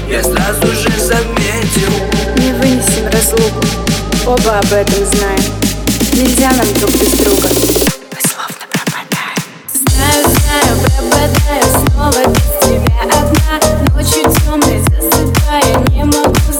я сразу же заметил. Не вынесем разлуку, оба об этом знаем. Нельзя нам друг без друга. Мы словно пропадаем. Знаю, пропадаю снова без тебя одна. Ночью темной засыпая, не могу